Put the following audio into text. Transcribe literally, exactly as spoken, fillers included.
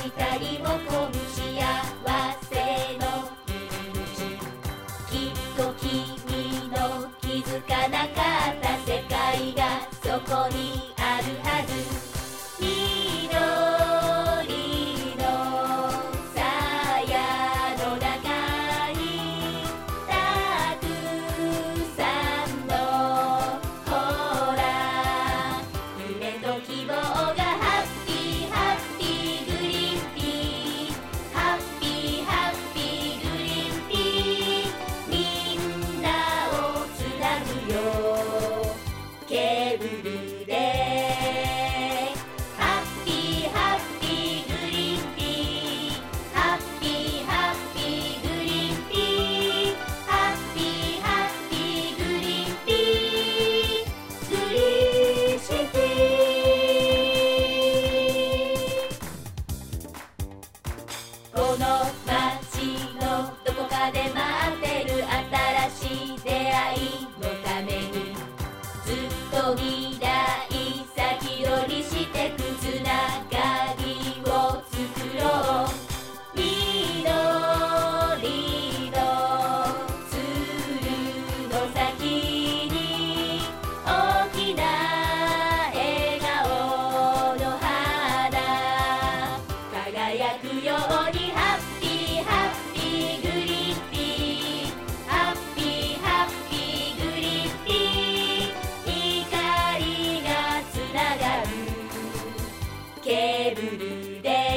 したりもこむ幸せの入り口、きっと君の気づかなかった世界がそこにあるはず。緑の鞘の中にたくさんのほら夢と希望がハッピーハッピーグリーンピー、ハッピーハッピーグリーンピー、みんなをつなぐよケーブルで。この街のどこかで待ってる新しい出会いのためにずっと未来先取りしてくつながりを作ろう。緑のツルの先に大きな笑顔の花輝くようにハッピーハッピーグリーンピー、ハッピーハッピーグリーンピー、光がつながるケーブルで。